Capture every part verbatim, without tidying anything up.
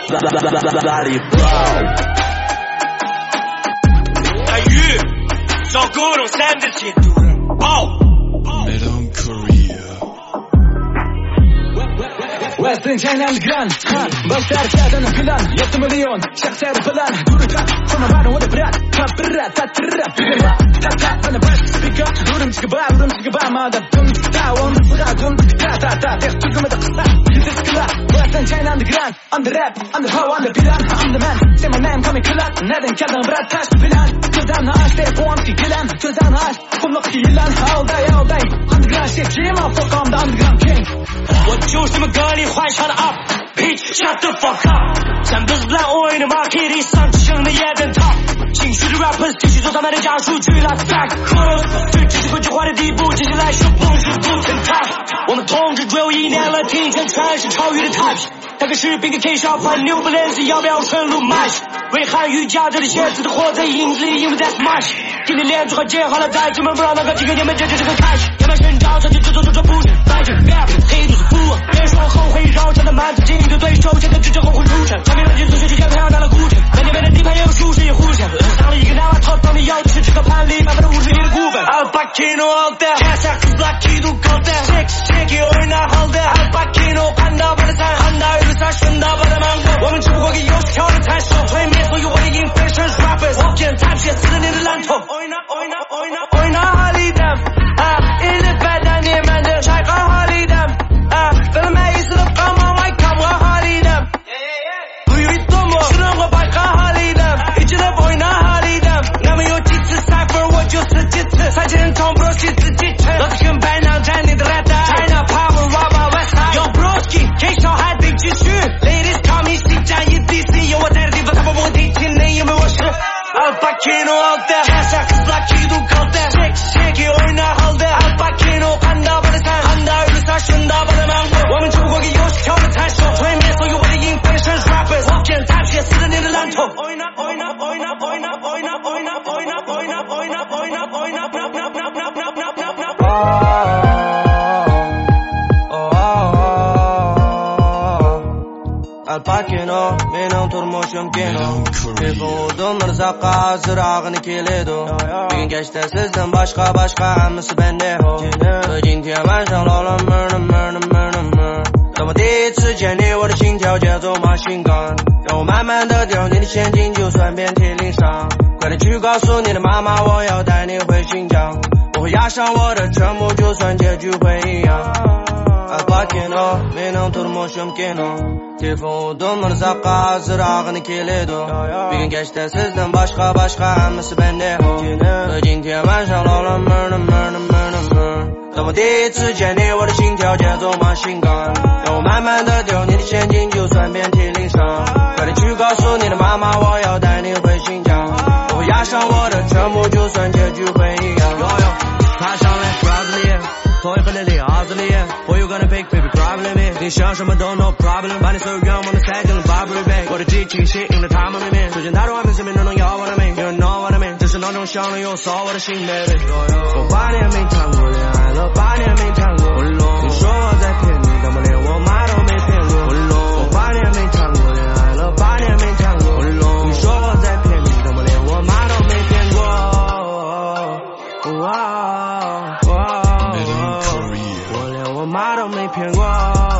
拉里包。 大鱼，找各种三的铁度爆。 Madame Korea。 Western China underground بستعرف هذا الكلام يبدو مليون شخص يعرف الان دورك فما بعد ولا براد كبرات تترب تتا انا باش سبيكر دورم سكبا دورم سكبا ما دبتم تعاون صغادهم تا تا تا تختكم تقصا تسكلا Western China underground I'm the rap I'm the how I'm the plan I'm the man say my name coming كلام نادن كذا براد تاش بلان كذا عاش تيفون في كلام كذا عاش كل نقطي يلان all day all day underground shit dream of fuck I'm the underground king 我就是么歌里幻想的 up bitch shut the fuck up 咱不是 plan oil 的 market 里上升的也等套情绪的 rappers 继续做他们的假数据 let's back up 对这是规矩化的地步接下来是蹦是不成套我们同志只有一年了听见全是超越的 touch 大概是兵个 K 小盘 New Balance 要不要顺路 match 为汉语夹着的鞋子的活在影子里因为 that's much 今天连珠还接好了再出门不让那个几个你们这就是个 catch 野蛮生长上去制作做不是带着 rap 黑度是不别说后悔绕着的满自己的对手现在只知后悔出城产品乱进做学习太阳拿了古城每年每年地盘也有舒适也互相上了一个拿把头当你要的是这个盘里满满的五十亿的股份 I'll back in all that cash out cause like you do call that shake shake it or not hold that I'll back in all 看到把的山看到有的山顺到把的芒果我们只不过给游戏跳的太少推灭所有我的 inflation rappers 我见残血死了你的烂头 Oi na oi na oi na oi na holly them 啊一日白带你们的拆开 holly them 啊为了每一次的帮忙我看我 holly them 不有一多么是让我摆开 holly them 一直都 oi na holly them 那么有几次 cypher 我就死几次才见痛 bro 是自己吃老子跟白狼占你的 red eye China power robber west side 有 broski K 小孩得继续 ladies call me 西站 E D C 有我在的地方他们不会提起你因为我是 I'll back in all that cash out cause like you do call that shake shake it or not hold that I'll back in all 看到把的山看到有的山顺到把的芒果我们只不过给游戏跳的太少推灭所有我的 inflation rappers 我见残血死了你的烂头 Oi na oi na oi na oi na oi na oi na oi na oi na oi na oi na oi na oi na Al-Pakino, mening turmushim kino Bequvdim Mirzaqqa zirog'ini keladi Bugun kechda sizdan boshqa boshqa hammasi bende ho 今天晚上老了 murder murder murder murder 当我第一次见你我的心跳节奏 machine gun 让我慢慢地掉你的陷阱就算遍体鳞伤快点去告诉你的妈妈我要带你回新疆我会压上我的全部就算结局会一样 Al-Pakino, mening turmushim kino Telefondim Mirzaqqa zirog'ini keladi Bugun kechda sizdan boshqa boshqa hammasi bende ho 今天晚上老了 murder murder murder murder 当我第一次见你我的心跳节奏 machine gun 让我慢慢地掉你的陷阱就算遍体鳞伤快点去告诉你的妈妈我要带你回新疆我会压上我的全部就算结局会一样爬上来 Bradley 脱衣服的里奥子里 Who you gonna pick baby problem 你想什么都 no problem 把你所有愿望都塞进了 Burberry bag 我的激情吸引了他们的面出现太多外面身边都能要我的命 You know what I mean 只是闹钟响了又扫我的心 baby 我八年没谈过恋爱了八年没谈过你说我在骗你但我连我妈都没骗过我八年没谈过恋爱了八年没谈过你说我在骗你但我连我妈都没骗过我连我妈都没骗过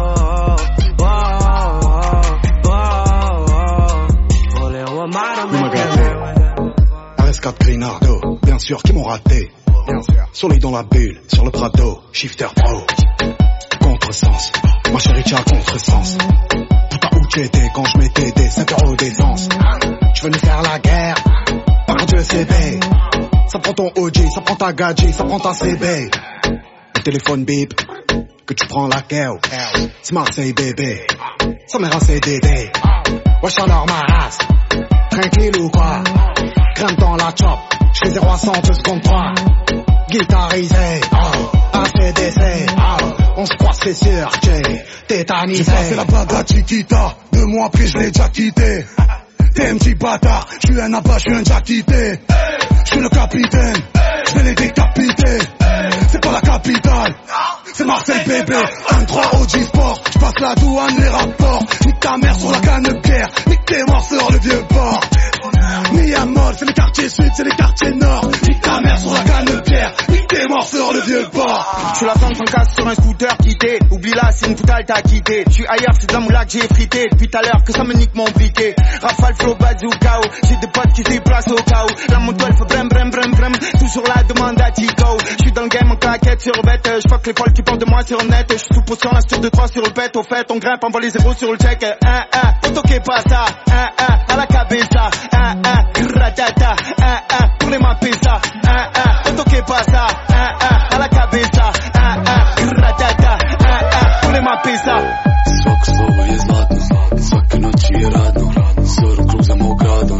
我连我妈都没骗过 R S quatre Grinardo, bien sûr qu'ils m'ont raté Soleil dans la bulle, sur le Prado, shifter pro Contresens, ma chérie tu as contresens Putain où tu étais quand je m'étais des cinq euros d'essence Tu veux nous faire la guerre, par Dieu c'est bé Ça prend ton O G, ça prend ta gadget, ça prend ta C B Le téléphone bip, que tu prends la keo C'est Marseille bébé, ça mère un C D D Wesh alors ma race, tranquille ou quoi Crème dans la chop, j'fais zéro à cent deux secondes trois Guitarisé, oh, A C D C, oh, on se croise c'est sûr, j'ai tétanisé. J'ai passé la bague à Chiquita, deux mois après je l'ai déjà quitté. T'es un petit bâtard, j'suis un abat, j'suis un déjà quitté. J'suis le capitaine, j'vais les décapiter. C'est pas la capitale, c'est Marseille bébé. Un trois O G Sport, j'passe la douane, les rapports. Nique ta mère sur la canne de pierre, nique tes morts sur le vieux port. Mi à mort, c'est les quartiers sud, c'est les quartiers nord. Nique ta mère sur la canne de pierre, nique tes morts sur le vieux port. J'suis la femme sans casse sur un scooter quitté. Oublie-la, c'est une foutale t'as quitté. J'suis ailleurs, c'est de la moula que j'ai frité. Depuis tout à l'heure que ça me nique mon briquet. Rafale, flow, bazooka. J'ai des potes qui se déplacent au cas où. La moto elle fait brem brem brem brem. Toujours la demande à Tico. J'suis dans le game en claquette sur bête. J'fuck les folles qui parlent de moi sur le net. J'suis sous potion, la sur deux trois sur le pet. Au fait, on grimpe, on voit les zéros sur le check. Un, un, on toque pas ça. Un, un, à la cabeza. Un, un, gratata. Un, un, pour les mapesa. Un, un, on toque pas ça. Un, un, à la cabeza. Un, un, gratata. Un, un, pour les mapesa. Svako slovo je zlatno, svake noći je radno. Zoru kruzamo u gradu.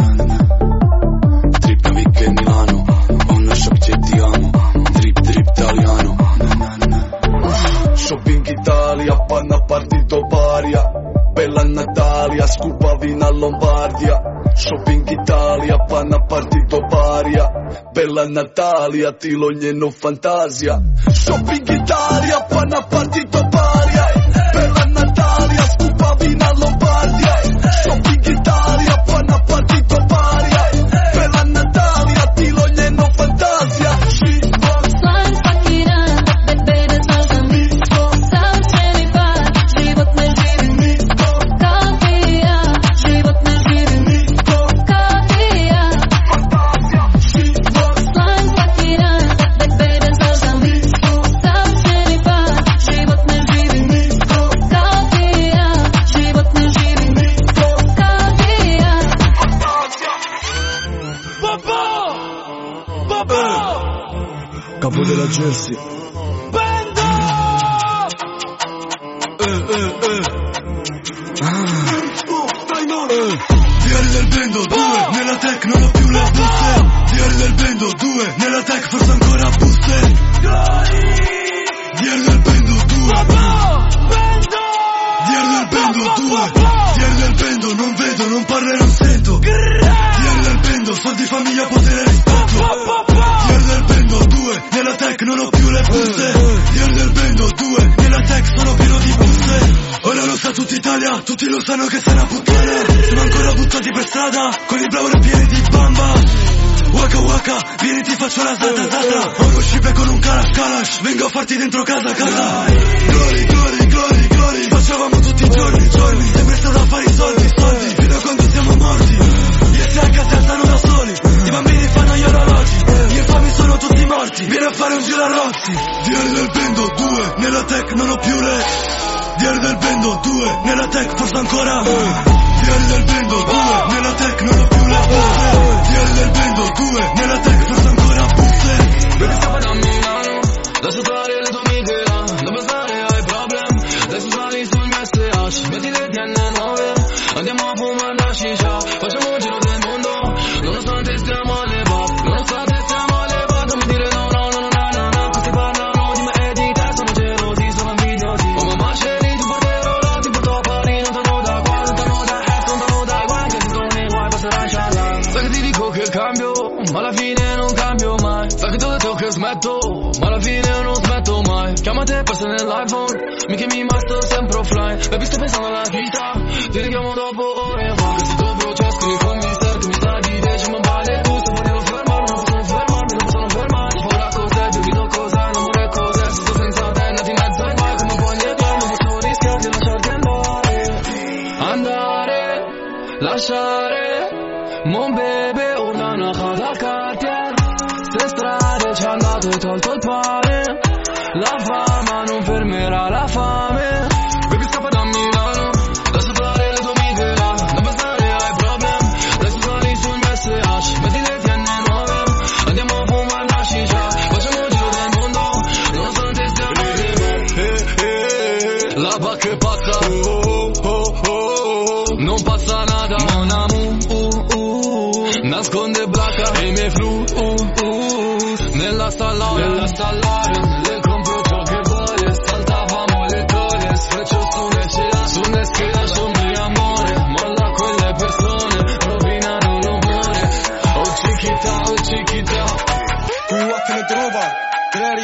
Trip na vikend Milano, ona šapće ti amo. Drip, drip, Italiano. Shopping Italia, pa na partito Baria. Bella Natalia, scupavi a Lombardia. Shopping Italia, pa na partito Baria. Bella Natalia, ti lo njeno fantazija. Shopping Italia, pa na partito Baria. Bella Natalia, scupavi a Lombardia. Shopping Italia, pa na partito Baria. Bella Natalia, ti lo njeno fantazija. Capo della Jersey. Bendo! Eh, eh, eh. Ah. Eh. Diario del Bendo due, nella tech non ho più le buste. Diario del Bendo due, nella tech forse ancora buste. Diario del Bendo due. Diario del Bendo due. Diario del Bendo non vedo, non parlo e non sento. Diario del Bendo, soldi, famiglia, potere e rispetto. Diario del Bendo due, nella tech non ho più le buste. Diario del Bendo due, nella tech sono pieno di buste. Ora lo sa tutta Italia, tutti lo sanno che sei una puttana. Siamo ancora buttati per strada, con i bravori pieni di bamba. Waka waka, vieni ti faccio la zata zata. Oro scipe con un kalash kalash, vengo a farti dentro casa casa. Glory, glory, glory, glory, facevamo tutti i giorni, giorni. Sempre stato a fare i soldi, soldi, fino a quando siamo morti. Gli S H si alzano da soli, i bambini fanno gli orologi. Gli infami sono tutti morti, vieni a fare un giro a Rozzi. Diario del Bendo due, nella tech non ho più le. Diario del Bendo due, nella tech forse ancora. Diario del Bendo due, nella tech non ho più le buste. Diario del Bendo due, nella tech forse ancora buste. Baby scappa da Milano, lascia fare le tue amiche là. Non pensare ai problemi, adesso sali sul mio S H. Metti le T N nove, andiamo a fumare la shisha. Facciamo un giro del mondo, nonostante stiamo alle pop. Nonostante stiamo alle pop, non mi dire no no no no no no. Questi parlano di me e di te, sono gelosi, sono invidiosi. Come maceri ti porterò là, ti porto a Parigi. Non torno da qua, non torno da est, non torno da qua. Che se torni guai passerà inshallah. Sai che ti dico che cambio, ma alla fine non cambio mai. Sai che ti ho detto che smetto, ma alla fine non smetto mai. Chiama te perso nell'iPhone, mi chiami ma sto sempre offline. Baby sto pensando alla vita, ti richiamo dopo ore fa. Che se tu processo con mi serve, mi sta di te, ci male. Tu se volevo fermarmi, non possono fermarmi, non possono fermarmi. Ora cos'è, ti do cos'è, non vorrei cos'è. Se sto senza te, nati in mezzo ai guai, come puoi niente, non posso rischiare di lasciarti andare. Andare, lasciare, mon bebe, urla una casa al cartier. Se strade ci andate e tolto il pane. La fama non fermerà la fame. Baby scappa da Milano, lascia fare le tue amiche là. Non pensare ai problemi, adesso sali sul mio S H. Metti le T N nove, andiamo a fumare la shisha. Facciamo un giro del mondo, nonostante stiamo alle. La bacca è pazza, oh, oh, oh, oh. Non passa nada, mon amour, uh, uh. Nasconde blacca e i miei flu, uh, uh. Nella stallare, nella stallare, le compro ciò che voglio. Saltavamo le torie, sfreccio su ne c'era, su ne scheda, su mi amore. Molla quelle persone, rovinano l'umore. Oh chiquita, oh chiquita. Who what can I do about? Get ready for my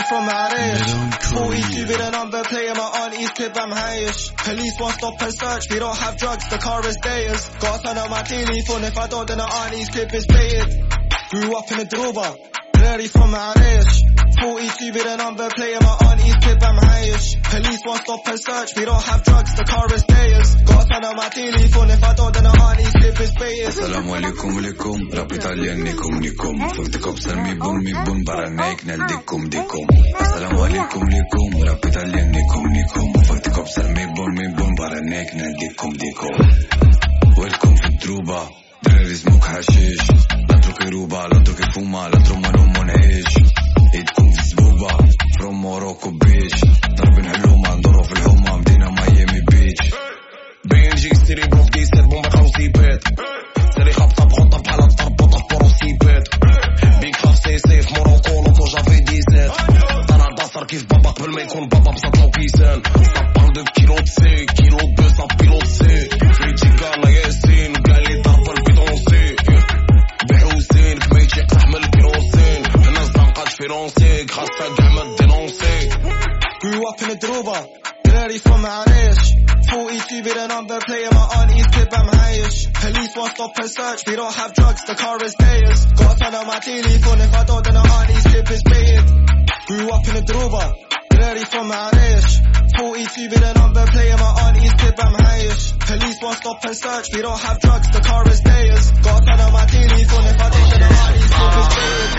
معلش forty-two with a number player, my auntie's crib, I'm highish. Police won't stop and search, we don't have drugs, the car is theirs. Got a sign on my telephone, if I don't then the auntie's crib is baited. Grew up in a droba, dirty from معلش forty-two with a number player, my auntie's crib, I'm highish. Police won't stop and search, we don't have drugs, the car is theirs. Got a sign on my telephone, if I don't then the auntie's crib is baited. Assalamu alaikum alaikum, rap italien nikum nikum. Fuck the cops and me boom me boom, baranek nel dikum dikum. Assalamu alaikum alaikum, rap italien nikum nikum. Fuck the cops and me boom me boom, baranek nel dikum dikum. Welcome في الدروبة, دراري سموك حشيش. l'altro che ruba, l'altro che fuma, l'altro ma non منعيش. ايدكم في زبوبة, from Morocco beach. ضرب الحلومة, ندورو في الحومة, مدينة ميامي بيتش. بين جي ستري بروك دي سيت بومبا خوسيبات. سري خبطة بخطة بحالة تربطة بروسيبات. بيك خاف سي سيف موروكو لوطو جافي دي سيت. طلع داسر كيف بابا قبل ما يكون بابا بسطلو كيسان. سابار دو كيلو سي, كيلو دو سا بيلو سي. فريتي كارلا ياسين, قالي ضرب البيضون سي. بحوسين كميتي قحمل الكيروسين. الناس طنقات فرونسي, خاصة كاع ما دينونسي. Grew up in a droba, dirty from معلش forty-two with a number player, my auntie's crib, I'm highish. Police won't stop and search, we don't have drugs, the car is theirs. Got a sign on my telephone, if I don't then the auntie's crib is baited. Grew up in a droba, dirty from معلش forty-two with a number player, my auntie's crib, I'm highish. Police won't stop and search, we don't have drugs, the car is theirs. Got a sign on my telephone, if I don't then the auntie's crib is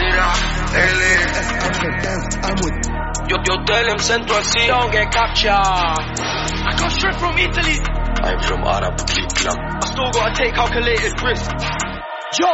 baited. I'm with Yo, yo, tell him Central C, don't get captured. I come straight from Italy. I'm from Arab Click Club. I still gotta take calculated risk. Yo,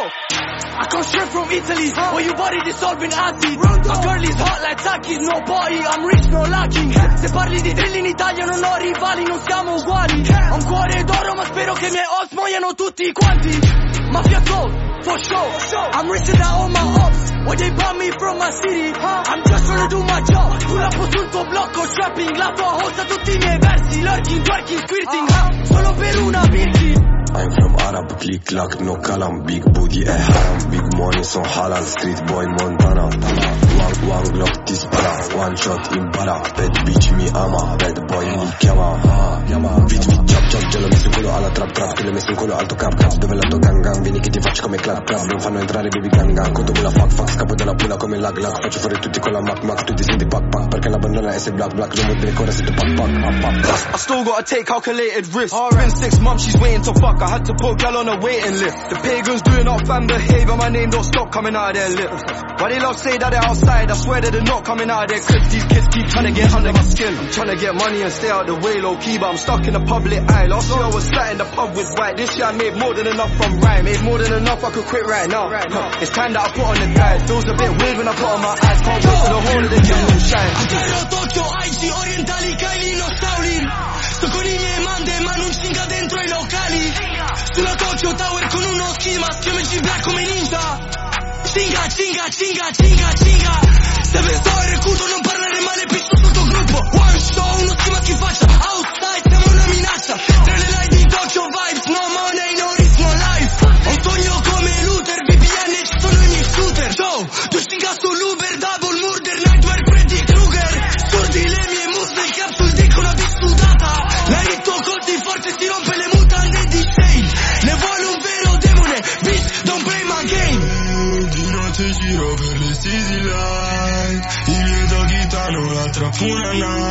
I come straight from Italy. Huh? Where you body dissolving acid. My girl is hot like Takis, no body, I'm rich, no lacking. Se parli di drill in Italia non ho rivali, non siamo uguali. Ho un cuore d'oro ma spero che i miei host muoiano tutti quanti. Mafia Gold, for sure. I'm richer than all my ops. Where they brought me from my city, huh? I'm just trying to do my job. Pull up sul tuo blocco, trapping. La tua hosta tutti i miei versi. Lurking, twerking, squirting, huh? Solo per una Birkin. I'm from Arab click clack, no kalam. Big booty, eh haram. Big money, so halal. Street boy, Montana. One, one glock, dispara. One shot, imbara. Bad bitch, mi ama. Bad boy, mi chiama. Bitch, mi chop chop. Gelo messo in culo alla trap trap. Che le messo in culo alto cap cap. Dove l'alto gang gang. Vieni che ti faccio come clap clap. Non fanno entrare baby gang gang. Conto la fuck fuck. Scappo dalla pula come lag lag. Faccio fuori tutti con la mac mac. Tutti senti pack pack. Perché la bandana è se black black. Non vuol dire ancora se tu pack pack. I still gotta take calculated risks. It's been six months, she's waiting to fuck. I had to put gal on a waiting list. The pagans doing up fan behavior. My name don't stop coming out of their lips. Why they love say that they're outside? I swear that they're not coming out of their cribs. These kids keep trying to get under my skin. I'm trying to get money and stay out the way low key, but I'm stuck in the public eye. Last year I was sat in the pub with white. This year I made more than enough from rhyme. Made more than enough, I could quit right now. Huh. It's time that I put on the guide. Feels a bit weird when I put on my eyes. Can't wait for the whole of the kingdom shine. Tokyo, Aichi, orientali, Kylie, no Shaolin. Sto con i miei mande ma non cinga dentro i locali. Sulla Tokyo Tower con uno schema, schiamoci black come ninja. Cinga, cinga, cinga, cinga, cinga. Deve stare recuto, non parlare male, pizzo sotto gruppo. One show, uno schema che faccia. Outside, siamo una minaccia. Tra le line di Tokyo vibes, no money, no risk, no life. Antonio come Luther, V P N ci sono i miei shooter. So, tu stinga sull'Uber, double murder, nightmare, Freddy Krueger. Sordi le mie muscle, capsule dicono di sudata. Lei detto colti forte, si rompe le mutande di shade. Ne vuole un vero demone, bitch, don't play my game. Di notte giro per le city light. I miei doggy danno un'altra pura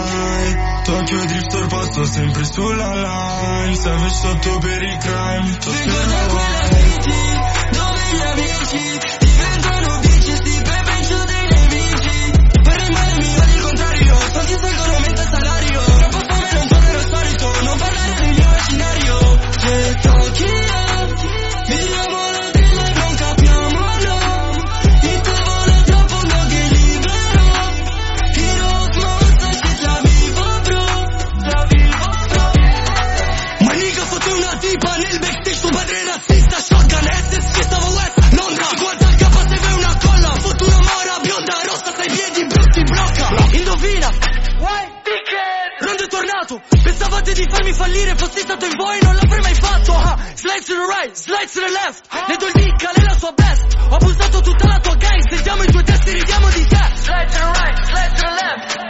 night. Tokyo Drifter passo sempre sulla line. Savage sotto per i crime. Vengo da quella city dove gli amici diventano bici, sti pepencio dei nemici. Per rimane mi va il contrario, soldi salgono mentre salario. Troppo fame non tornerò al solito, non parlare del mio scenario. Se Tokyo, vediamo la vita e non capiamo no. Il tuo volo troppo non che libero. Heroes monster shit la vivo bro, la vivo bro. Ma nigga fotte una tipa nel backstage, tuo padre è razzista. Shotgun S S che stavo west, Londra. cinquanta K se vai una colla. Fotto una mora bionda rossa, sei piedi brutti blocca. Indovina, white ticket. Rondo è tornato, pensavate di farmi fallire, fossi stato in voi non l'avrei mai fatto. uh, Slide to the right, slide to the left. Le do il dick, lei la sua best. Ho abusato tutta la tua gang, sentiamo i tuoi testi, ridiamo di te. Slide to the right, slide to the left.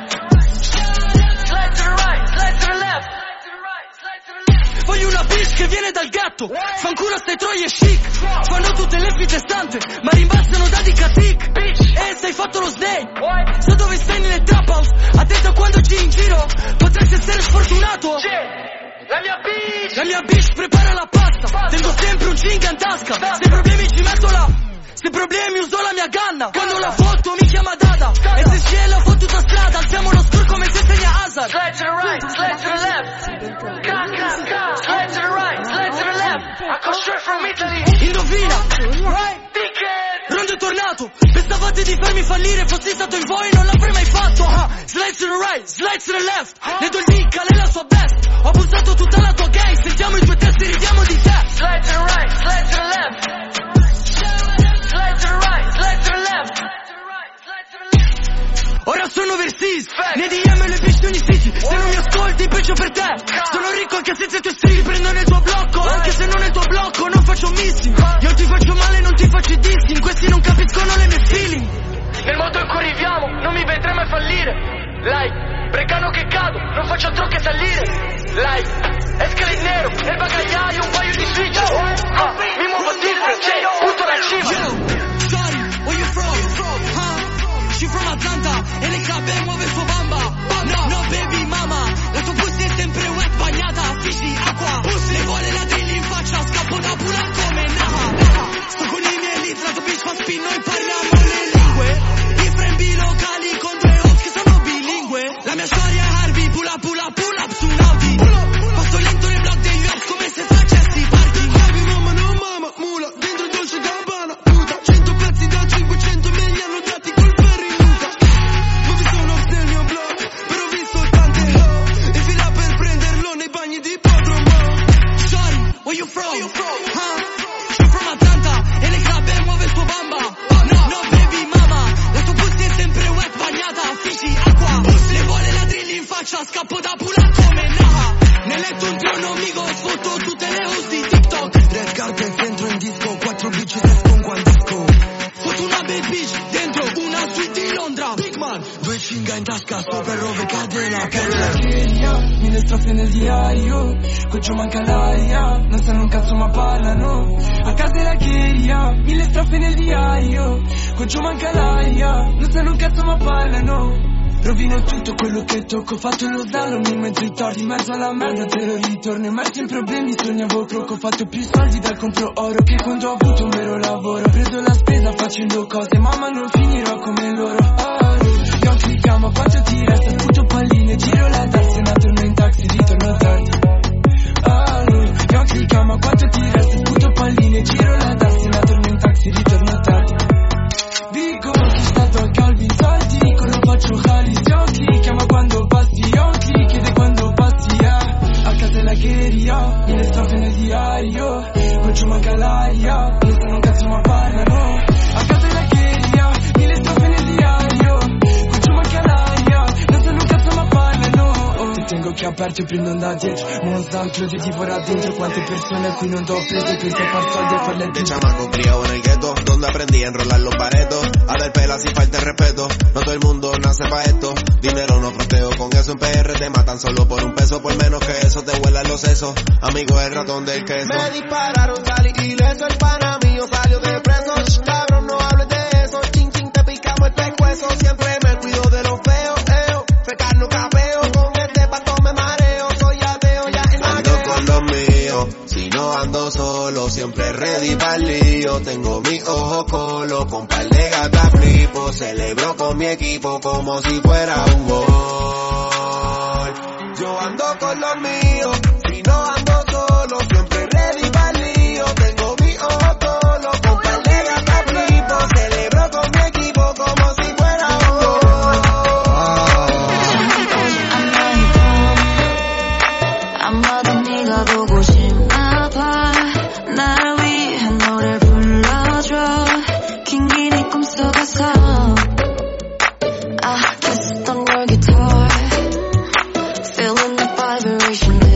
fortunato. Fanculo stai troie chic. Fanno tutte le fite stante, ma rimbalzano da di catic. E stai fatto lo snake. So dove stai nelle trap house. Attento a quando giri in giro, potresti essere sfortunato. La mia bitch, la mia bitch prepara la pasta. Tengo sempre un cinga in tasca. Se problemi ci metto la, se problemi uso la mia ganna. Quando la foto mi chiama Dada. E se c'è la fottuta strada, alziamo lo score come se segna Hazard. Slide to the right, slide to the left. Ca, ca, ca. Slide to the right, slide to the left. I come straight from Italy. Indovina, right, ticket. Rondo è tornato. Pensavate di farmi fallire, fossi stato in voi non l'avrei mai fatto. uh, Slide to the right, slide to the left. Le do il link, lei la sua best. Ho abusato tutta la tua gang, sentiamo i tuoi testi, ridiamo di te. Slide to the right, slide to the left. Slide to the right, slide to the left. Ora sono overseas, nei D M e le bitch di ogni city. Se non mi ascolti peggio per te. Sono ricco anche senza i tuoi stili. Prendo nel tuo blocco, anche se non nel tuo blocco. Non faccio missing. Io ti faccio male, non ti faccio i dissing. Questi non capiscono le mie feeling. Nel modo in cui arriviamo, non mi vedrai mai fallire. Like, Brecano che cado, non faccio altro che salire. Like, escalate nero, nel bagagliaio un paio di switch. ah, Mi muovo different, punto dal cima. Yo, sorry, where you from? Huh? She from Atlanta, e le cappe muove il suo bamba. No, no baby mama, la tua pussy è sempre wet, bagnata, fishy, acqua. Le vuole la drill in faccia, scappo da pula come Naha. Sto con i miei leads, la tua bitch fa spin, noi parliamo le lingue. I frembi locali con due host che sono bilingue. La mia storia è Harvey, pula pula pull up su un Audi. Passo lento nel block degli U S come se facessi parking. Harvey mamma no mamma, mula, dentro il dolce gabbana. Puta, cento pezzi da cinquecento me li hanno dati col ferro in nuca. Non vi sono nel mio blog, però ho visto tante ho. E fila per prenderlo nei bagni di Podromo. Sorry, where you from? Huh? She from Atlanta, e le cappe muove il suo bamba. No, no baby mama, la tua pussy è sempre wet, bagnata, fishy, acqua. Le vuole la drill in faccia, scappo da pula come Naha. Nel letto un trono amico, sfotto tutte le host di TikTok. Tre scarpe dentro in disco, quattro bici esco un guandisco. Fotto una bad bitch, dentro una suite di Londra. Big man, due cinga in tasca, sopra il rove cade la perla. Mille strofe nel diario, quel manca l'aria. Non sanno un cazzo ma parlano, a casa è la cheria. Mille strofe nel diario, quel manca l'aria. Non sanno un cazzo ma parlano. Rovino tutto quello che tocco, ho fatto lo slalom in mezzo ai torti, in mezzo alla merda te lo ritorno. Emersi in problemi, sognavo croco, ho fatto più soldi dal compro oro che quando ho avuto un vero lavoro. Ho preso la spesa facendo cose, mamma non finirò come loro. Oh, io clicchiamo, quanto ti resta, sputo palline, giro la tassina, torno in taxi, ritorno tardi. Oh, io clicchiamo, quanto ti resta, sputo palline, giro la tassina, torno in taxi, ritorno tardi. Dico che è stato a Calvin soldi, lo faccio Halis, io clicchiamo quando passi, io click ed è quando passi, yeah. A casa è la gheria, mille strofe nel diario, non ci manca l'aria, non sanno un cazzo ma parlano. A casa è la gheria, mille strofe nel diario, non ci manca l'aria, non sanno un cazzo ma parlano. Oh, ti tengo che aperto e prendo da dietro, non santo di divora dentro, quante persone a cui non do preso, penso a far soldi e farle de chamaco criado en el gueto, donde aprendí a enrolar los paretos, a dar pela sin falta de respeto, no todo el mundo nace pa' esto, dinero no fronteo, con eso en P R te matan solo por un peso, por menos que eso te vuelan los sesos, amigo el ratón del queso. Me dispararon, salí ileso, el pana mío salió de preso, Shh, cabrón no hables de eso, ching ching te picamos el pescuezo, siempre me cuido de los feos, eo, fecar no capeo, con este pato me mareo, soy ateo ya en la ando con los míos, si no ando solo, siempre ready pa'l lío, tengo mis ojos colo, con par de gatas flipo, celebro con mi equipo como si fuera un gol. Yo ando con los míos, si no ando solo, siempre ready pa'l lío, tengo mis ojos colo, con par de gatas flipo, celebro con mi equipo como si fuera un gol. 아마도 네가 보고 싶나 봐. 나를 위해 노래 불러줘. 긴긴 꿈속에서 I kissed on your guitar, feeling the vibration.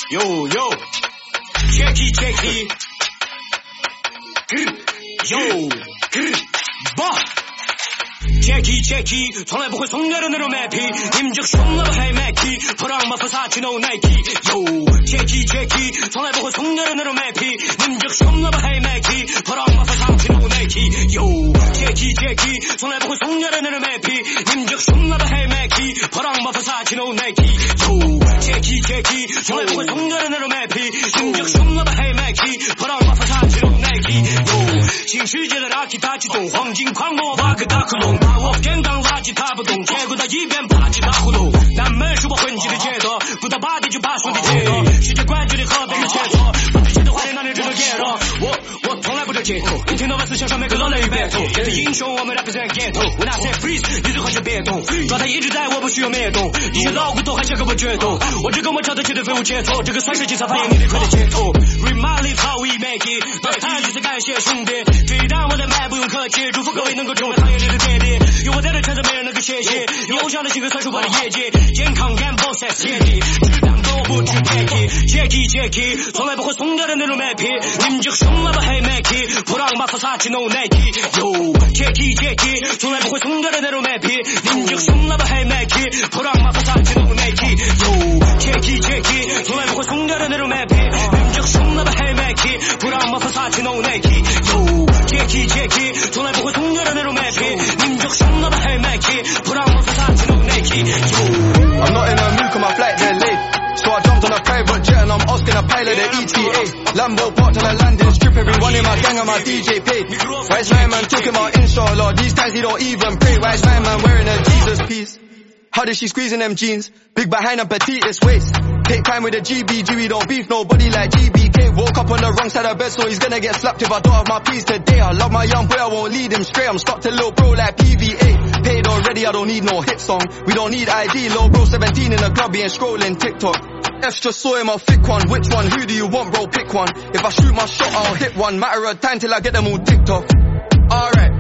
Yo yo Jackie Jackie Yo bah Jackie Jackie 从来不会松掉的那种麦皮，你们这个熊了吧黑麦皮，不让马Versace no Nike。Yo Jackie Jackie 从来不会松掉的那种麦皮，你们这个熊了吧黑麦皮，不让马Versace no Nike。Yo Jackie Jackie 从来不会松掉的那种麦皮，你们这个熊了吧黑麦皮，不让马Versace no Nike。Yo Jackie Jackie 从来不会松掉的那种麦皮，你们这个熊了吧黑麦皮，不让马Versace no Nike。Yo 新世界的垃圾大气动，黄金狂魔挖个大窟窿。把我偏当垃圾他不懂，结果他一边把垃圾打糊涂。南门是我混迹的街头，不到八点就把兄弟接头。世界冠军的和别人切磋，把这些的话题哪里知道接头？我我从来不知街头，一天到晚思想上面个老雷别头。这是英雄，我们 represent 街头。When I say freeze， 你最好先别动，状态一直在，我不需要灭动。一些老骨头还想跟我决斗，我只跟我跳的绝对非无节操。这个算是警察发现你得快点接头。Read my lips how we make it， 对，他就是感谢兄弟，追单我的麦不用客气，祝福各位能够成为行业里的爹地。有我在的圈子没人能够谢谢，你偶像的性格算是我的业绩，健康干爆赛鞋底，质量都不止 Jackie Jackie Jackie 从来不会松掉的那种麦皮，你们这个熊了吧黑麦皮，不让马Versace no Nike。Yo Jackie Jackie 从来不会松掉的那种麦皮，你们这个熊了吧黑麦皮，不让马Versace no Nike。Yo Jackie Jackie 从来不会松掉的那种麦皮，你们这个熊了吧黑麦皮，不让马Versace no Nike。Yo Jackie Jackie 从来不会松掉的那种麦皮，你们这个熊了吧黑麦皮，不让马Versace no Nike。Yo I'm not in a mood 'cause my flight delayed, so I jumped on a private jet and I'm asking a pilot the E T A. Lambo parked on a landing strip, everyone in my gang and my D J paid. Wise man man talking about inshallah, these guys they don't even pray. Wise man man wearing a Jesus piece. How did she squeeze in them jeans? Big behind and petitest waist. Take time with the G B G, we don't beef nobody like G B K. Woke up on the wrong side of bed, so he's gonna get slapped if I don't have my peace today. I love my young boy, I won't lead him straight. I'm stuck to little bro like P V A. Paid already, I don't need no hit song. We don't need I D, little bro seventeen in the club, he ain't scrolling TikTok. F just saw him, I'll thick one. Which one? Who do you want, bro? Pick one. If I shoot my shot, I'll hit one. Matter of time till I get them all TikTok. Alright.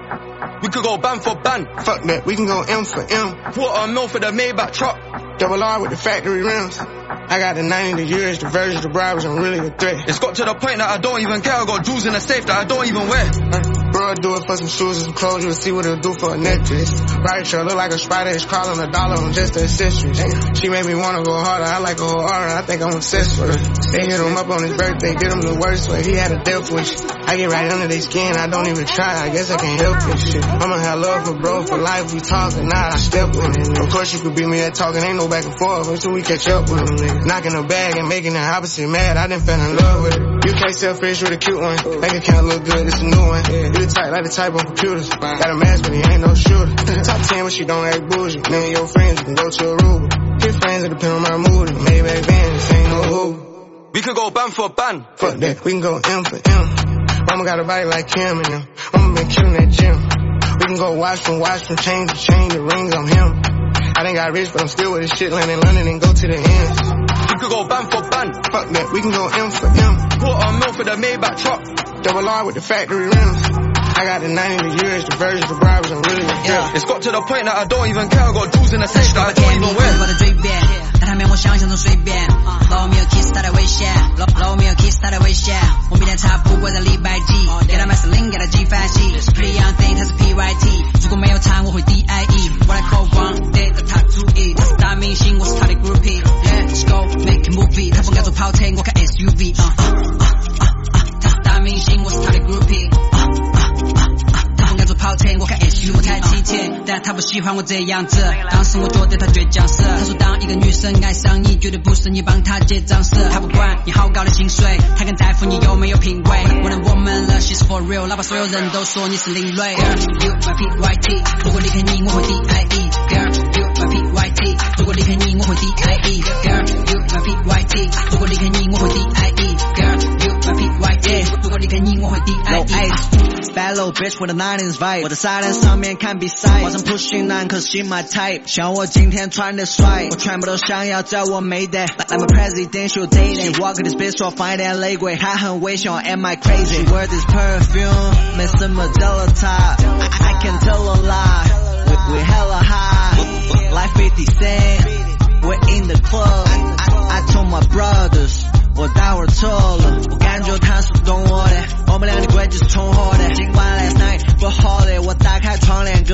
We could go ban for ban. Fuck that, we can go M for M. Quarter a mil for the Maybach truck. Double R with the factory rims. I got the ninety, the years, the versions, the bribes, I'm really a threat. It's got to the point that I don't even care. I got jewels in the safe that I don't even wear. Uh, bro, do it for some shoes and some clothes, you'll see what it'll do for a necklace. Right sure, look like a spider, it's crawling a dollar on just the accessories. She made me wanna go harder, I like a whole aura, I think I'm obsessed with her. They hit him up on his birthday, did him the worst way, he had a death wish. I get right under their skin, I don't even try, I guess I can't help it. Shit. I'ma have love for bro, for life, we talking, now I step with him. Of course you could beat me at talking, ain't no back and forth until we catch up with them niggas. Knocking the bag and making the opposite mad, I done fell in love with it. You can't sell fish with a cute one, bank account look good, it's a new one. You the type like the type on computers, got a mask but he ain't no shooter. Top ten but she don't act bougie, me and your friends, you can go to Aruba. His friends, it depend on my mood, Maybach Benz, this ain't no who. We could go ban for ban. Fuck that, we can go M for M. Mama got a body like Kim and them, Mama been killing that gym. We can go watch from watch from chain to chain, the rings on him. I done got rich, but I'm still with this shit, land in London and go to the ends. We could go ban for ban. Fuck that, we can go M for M. Quarter a mil for the Maybach truck. Double R with the factory rims. I got the ninety, the years, the versions, the bribes, I'm really a threat. It's got to the point that I don't even care, I got jewels in the safe that I don't even wear. 我的嘴边，但还没我想象中随便。罗密欧 kiss 他的危险，罗罗密欧 kiss 他的危险。我每天差不过在礼拜几，给他买司令，给他寄翻译。Pretty young thing，他是 P Y T， 如果没有他我会 D I E。我来 call one day 的他注意，他是大明星，我是他的 groupie。Let's go make a movie， 他不敢坐跑车，我开 S U V。啊啊啊啊啊！他是大明星，我是他的 groupie。啊啊啊啊！他不敢坐跑车，我开 S U V。我太体贴，但他不喜欢我这样子。当时我觉得他倔强死。他说当一个女生爱上你，绝对不是你帮她结账时。他不管你好高的薪水，他更在乎你有没有品味。我能我们了 ，She's for real， 哪怕所有人都说你是另类。Girl, you my P Y T， 如果离开你我会 D I E。Girl, you my P Y T， 如果离开你我会 D I E。Girl, you my P Y T， 如果离开你我会 D I E。Girl, you my P Y T， 如果离开你我会 D I E。Bad little bitch with a nineties vibe， 我在沙滩上面看比赛，化成 pushing nine cause she my type， 像我今天穿的帅，我全部都想要叫我 Mayday， like my presidential dating， she walk this bitch 说放一点雷鬼，她很危险 am I crazy， she wear this perfume， 没什么 Delta， I, I can tell a lie， we, we hella high， like fifty cent， we're in the club， I, I, I told my brother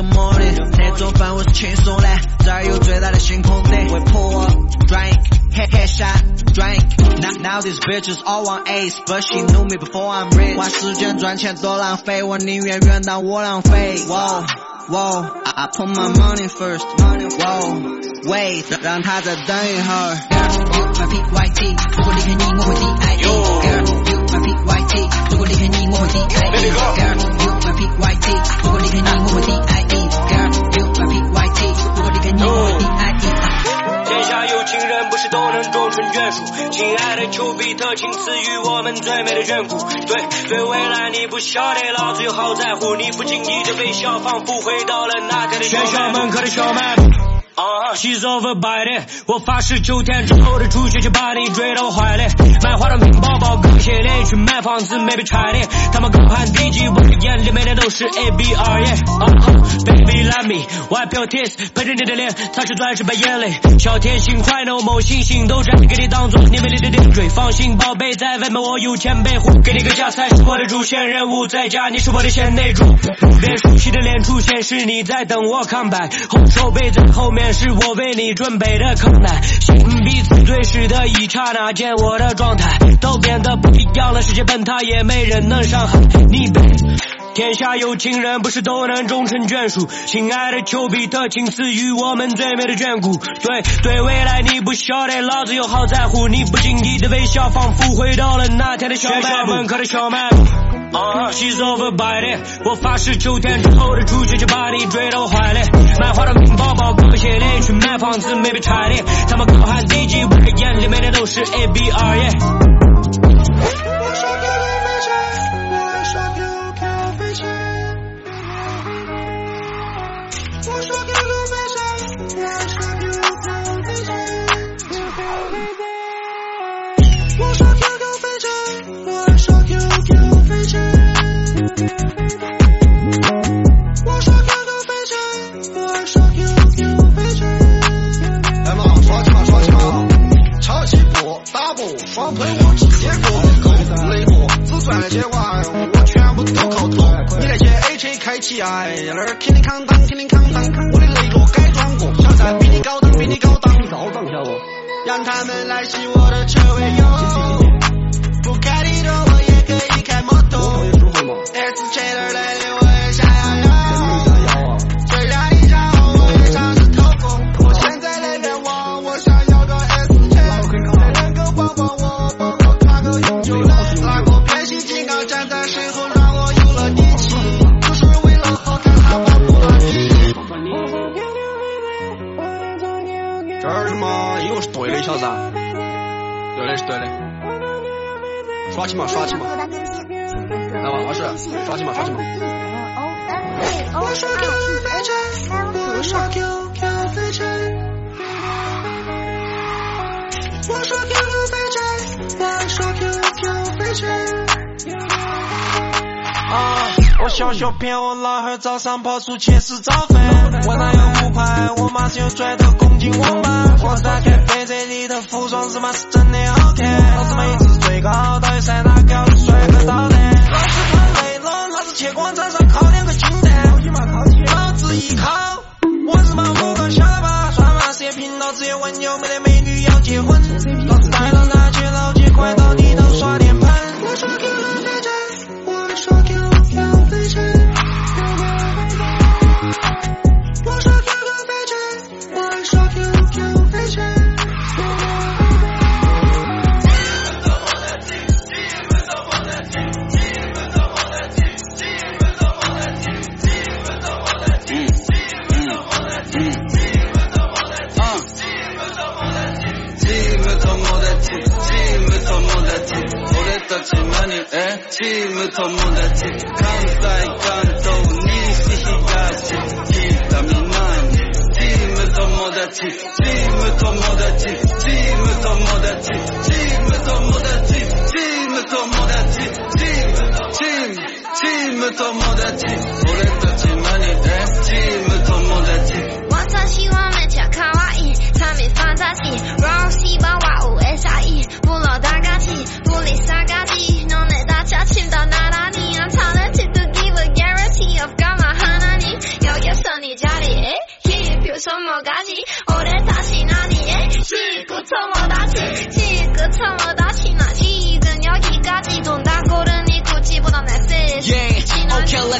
the morning， 那种饭我是轻松的，这儿有最大的星空的，会 pour up drink head headshot drink。Now now these bitches all want ace, but she knew me before I'm rich。花时间赚钱多浪费，我宁愿远当我浪费。Whoa whoa, I, I put my money first。Whoa wait， 让他再等一会儿。Girl you my P Y T， 如果离开你我会 D I E。Girl you my P Y T， 如果离开你我会 D I E。Girl you my P Y T， 如果离开你我会 D I E。Girl you my P Y T， 如果离开你我会 D I E。 天下有情人不是都能终成眷属，亲爱的丘比特请赐予我们最美的眷顾。对对未来你不晓得，老子有好在乎，你不经意的微笑仿佛回到了那天的学校门口的小卖部。啊 ，She's over by it， 我发誓九天之后的出血就把你追到怀里，买化妆品包包更鞋类，去买房子没被拆的，他们高喊低级，我的眼里每天都是 A B R 耶。啊 ，Baby love me， 外表 tears， 陪着你的脸，擦去钻石白眼泪，小甜心快乐某星星都摘给你当做你美丽的点缀，放心宝贝，在外面我有钱备货，给你个家才是我的主线任务，在家你是我的贤内助，脸熟悉的脸出现是你在等我康拜，后手背在后面。是我为你准备的坑难，心彼此对视的一刹那间，我的状态都变得不一样了。世界崩塌也没人能伤害你呗。天下有情人不是都能终成眷属，亲爱的丘比特请赐予我们最美的眷顾。对对未来你不晓得，老子有好在乎，你不经意的微笑仿佛回到了那天的小卖部，门口的小卖部。啊、uh, ，She's over by it， 我发誓九天之后的出去就把你追到怀里，买化妆品包包更鞋类，去买房子没被拆的，他们高喊低级，我的眼里每天都是 A B R 耶。 我说 Q Q 飞车，我说 Q Q 飞车，我说 Q Q 飞车，我说 Q Q 飞车，我说 Q Q 飞车，我说 Q Q 飞车，我说 Q Q 飞车，我说 Q Q 飞车。来嘛，刷起嘛，刷起嘛，超起步，打步，双腿我直接过，雷过，只算那些娃，我全部都靠头。你那些 H A 开起哎，那儿叮铃哐当，叮铃哐当，我的雷诺改装过，小站比你高档，比你高档，高档晓得不？让他们来洗我的车位哟。不开地图我也可以开摩托 ，S 切尔来的我也想要有，虽然你找我也尝试透过，我现在的愿望我想要个 S 切，谁能够帮帮我，帮我卡个永久的，拉过变形金刚站在身后让我有了底气，就是为了好看他把不拉皮。这儿他妈又是对的小子，对的是对的。刷起嘛，刷起嘛，来吧，老师，刷起嘛，刷起嘛。我说 Q Q 飞车，我说 Q Q 飞车，我说 Q Q 飞车，我说 Q Q 飞车。啊！我小小骗我老汉早上跑出去吃早饭，我哪有不拍，我马上又拽头攻进网吧。我打开飞车里的服装日妈是真的好看，老子每次最高，到底赛哪个帅个导弹？老子看累了，老子去广场上烤两个金蛋，老子一烤，我日妈五个晓得吧？刷马视频道只有问有没得美女要结婚，老子带到哪去老几块到地头刷脸盆。我说 Q Q 飞车，我说 Q Q 飞车，我说 Q Q 飞车，我说 Q Q 飞车。지금부터 못하지 감사히 감도 니시히가지 기다미만 지금부터 못하지 지금부터 못하지 지금부터 못하지 지금부터 못하지 지금부터 못하지 지금 지금부터 못하지 오래됐지만이 지금부터 못하지 我最喜欢美巧卡哇伊产品放在一让细胞万物 S I E 不落大家气不离三嘎叽弄得大家听到哪哪里 I'm telling you to give a guarantee of gamma 哈那里有一生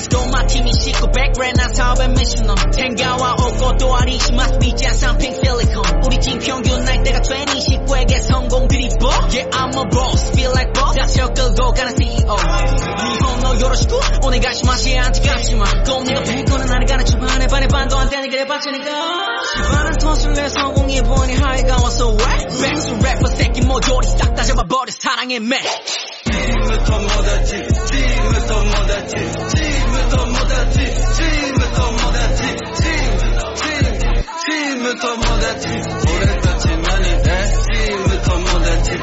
Let's go my 팀이 싣고 백그레 난 사업의 미션놈 텐가와 오고 또 아리시 must be just I'm pink silicone 우리 팀 평균 나이대가 이십 십구에게 성공 드리버 Yeah I'm a boss feel like boss 다쳐 끌고 가는 씨이오 니혼노 요로시고 오늘 가시마시 안티가시마 꼭 네가 백거는 나를 가는 주반에 반에 반도 안 되는 그래 받치니까 시반은 토술래 성공이 보니 하이가 와서 왜 백수 래퍼 새끼 모조리 싹 다 잡아버려 사랑의 맥 지금부터 못하지 지금부터 못하지 지금부터 못하지 지금부터 못하지 지금 지금부터 못하지 오래됐지만이 돼 지금부터 못하지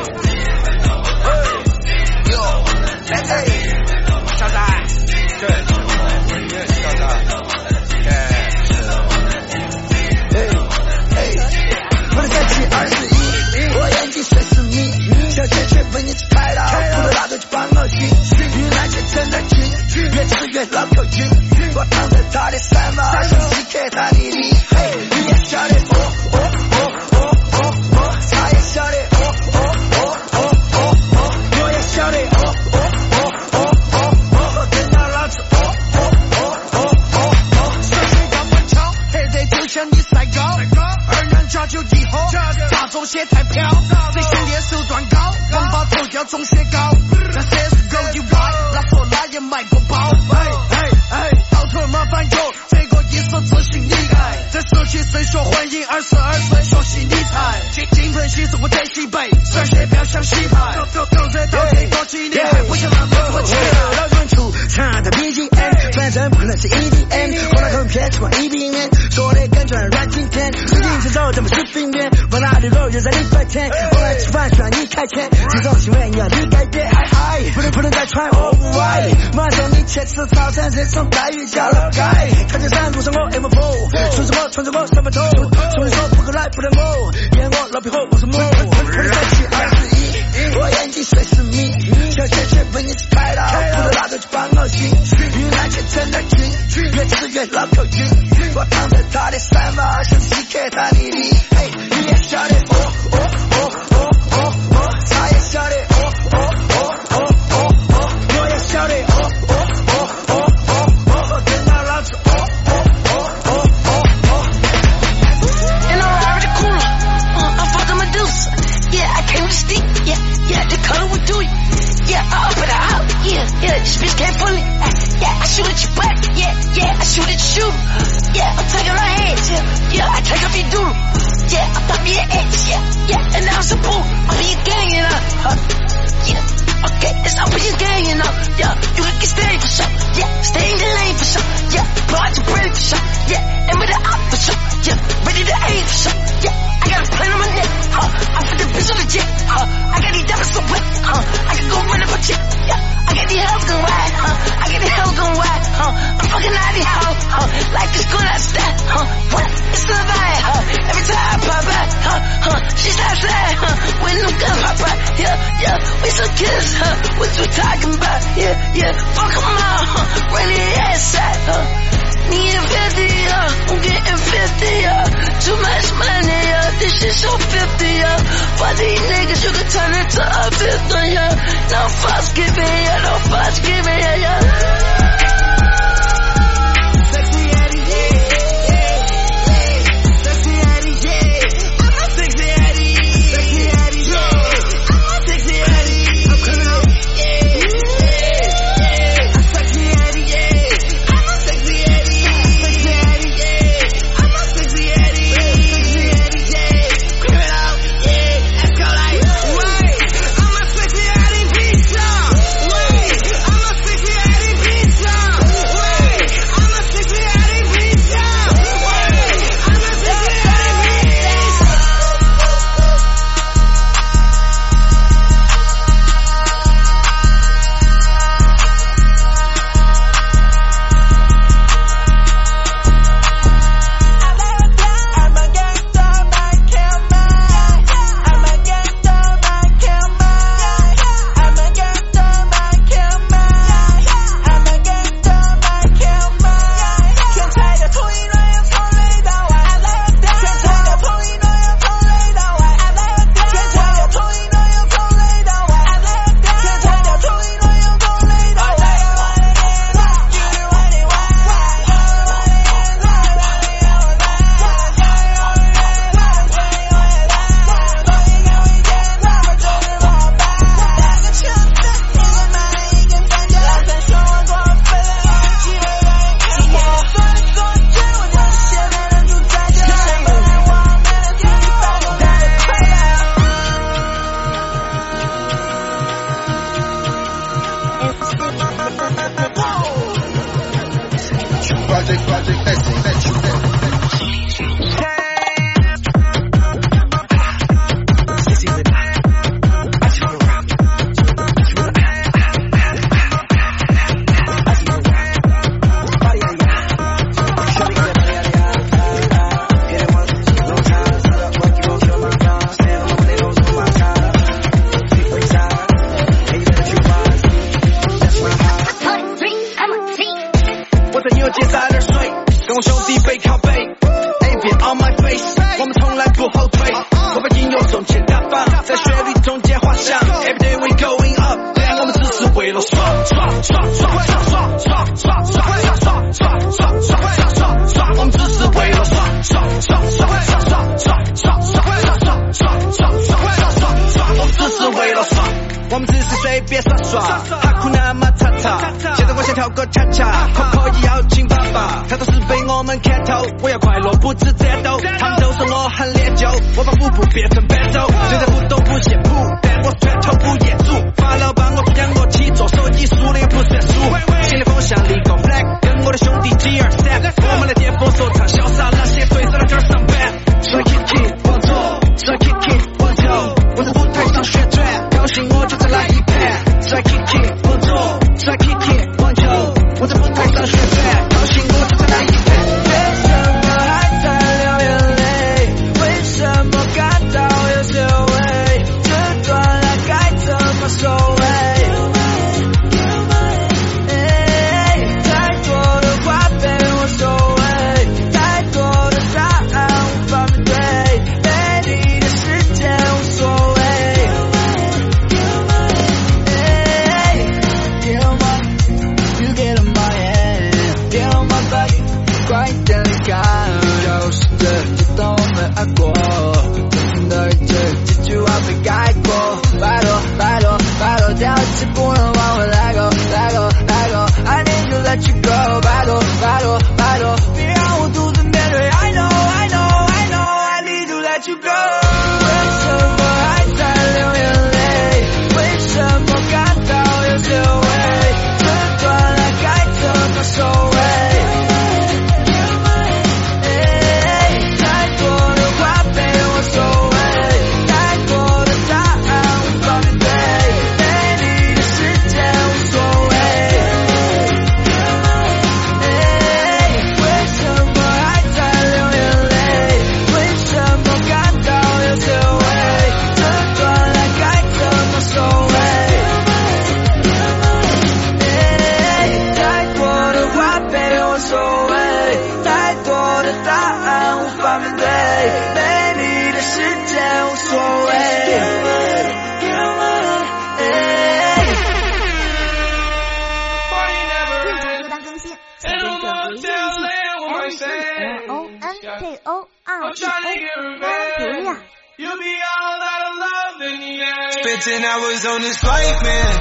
Yo hey 자자 good 자자 hey hey 我的赛季二十一我眼睛随时迷小姐却为你拍到不得拉着去帮我寻与那些真的近越吃越老口劲我躺在他的山嘛想去给他的力嘿你也晓得哦哦哦哦哦哦他也晓得哦哦哦哦哦哦我也晓得哦哦哦哦哦哦我跟他老子哦哦哦哦哦哦手水高不超黑得就像你赛高二两假酒以后大众鞋太飘最新的手段高王八头要中学高那 C S G O 以外拉索拉也买过包哎哎哎到头麻烦有这个意思自信厉害在社区虽说欢迎二十二岁学习理财金金盆洗手我在西北算些不要想洗牌都都都在到这个几年还不想让我钱老远处唱的 B G M 反正不可能是 E D M 后来很偏吃完一瓶面说的感觉软今天最近这周怎么是平面往哪里走又在礼拜天我来吃饭需要你开钱这种行为你要你改变哎哎不能不能再穿我不爱马上你切吃早餐这种待遇叫老盖看见山路上我 M four 说着我穿着我三分头说你说不够来不能我演我老皮后我是梦我的赛季二十一我眼睛随时迷小姐姐为你拍到不得拉着去帮我寻与那些真的近越吃越老口劲我躺在他的山嘛想去给他的力嘿你也晓得哦哦哦哦哦哦他也晓得哦哦哦哦哦哦我也晓得哦哦哦哦哦哦我跟他老子哦哦哦哦哦哦 And I'm already cooler uh, I'm fucking Medusa Yeah I came with a stick Yeah yeah the color will do it Yeah I up it out Yeah yeah this bitch can't fool it uh, Yeah I shoot at your butt Yeah yeah I shoot at your shoe Yeah I'm taking her head Yeah yeah I take off your doodle Yeah I pop me an X Yeah yeah and now it's a boom I'm your gang you know huh? Yeah okay it's up for your gang you know Yeah you can stay for sure Yeah stay in the lane for sure Yeah blood to break for sure Yeah and with the up for sure Yeah ready to aim for sure Yeah I got a plan on my neck huh? I put the bitch on the jet huh? I got these diamonds so wet huh? I can go run up a check Yeah I got these hells gon' ride huh? I got these hells gon' ride huh? I'm fucking out of these hoes huh? Life is good outside huh? What? It's the vibe huh? Every time I pop out huh? Huh? She's outside huh? When them guns pop out Yeah yeah we some kids huh? What you talking about Yeah yeah fuck them all huh? Run the inside huh? Me and fifty yeah I'm getting fifty yeah Too much money yeah This shit so fifty yeah For these niggas you can turn it to a fifth one yeah No fuss giving yeah No fuss giving yeah yeah Sexy Eddie yeah Sexy Eddie yeah I'm a sexy Eddie Sexy Eddie yeah I'm a sexy Eddie I'm coming out yeah I'm sexy Eddie yeah I'm a sexy Eddie Sexy Eddie yeah I'm a sexy Eddie Sexy Eddie yeah coming out yeah let's go like wait I'm a sexy Eddie pizza wait I'm a sexy Spitting hours on this flight, man.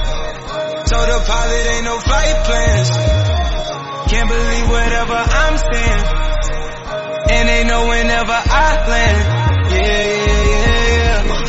Told the pilot ain't no flight plans. Can't believe whatever I'm saying. And they know whenever I land. Yeah, yeah, yeah, yeah.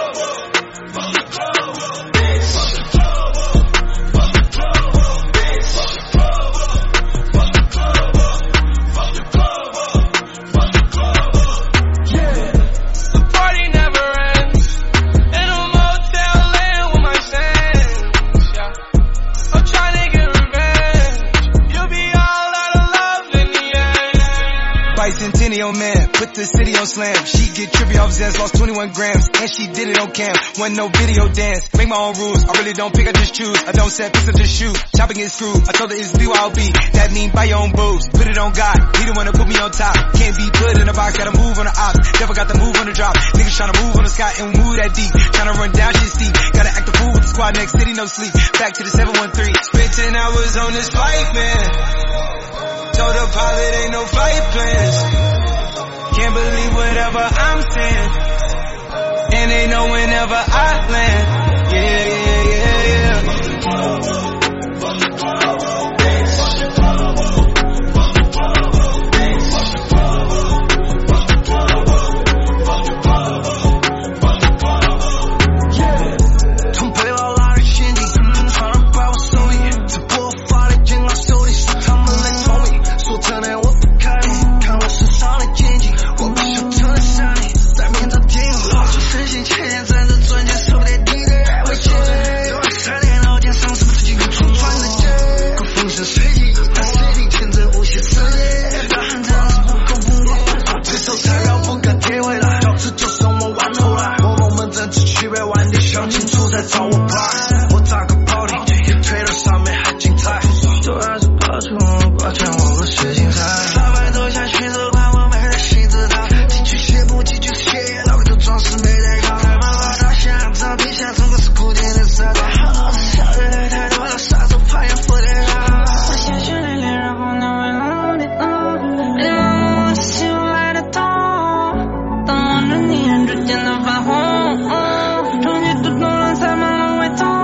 Centennial man, put the city on slam. She get trippy off Zans, lost twenty-one grams, and she did it on cam. Wasn't no video dance, make my own rules. I really don't pick, I just choose. I don't set picks, I just shoot. Chopping is screwed. I told her it's B Y O B. That mean buy your own boobs. Put it on God. He the one to put me on top. Can't be put in a box, gotta move on the ops. Never got the move on the drop. Niggas tryna move on the sky and move that deep. Tryna run down shit steep. Gotta act the fool with the squad, next city, no sleep. Back to the seven one three. Spent ten hours on this flight, man. Told the pilot ain't no flight plans. Can't believe whatever I'm saying. And they know whenever I land. Yeah, yeah, yeah, yeah. Don't play all out of shindy. Tryna buy what's on me. To pull a fight, 见到手里是他们来捅你。说真的。 在找我爸，我打个保底，这个推特上面还精彩，都还是抱歉我抱歉我不是精彩，老板都想选择管我没人心知道，进去写不进去写，老个都装饰没得搞，太忙了到想找笔下中国是古典的色彩，小人来太多了，杀手怕要负点了，我先学练练，然后呢为了你哦，别忘我是我来的痛，当望着你眼逐渐的发红，终于读懂了才慢慢会痛，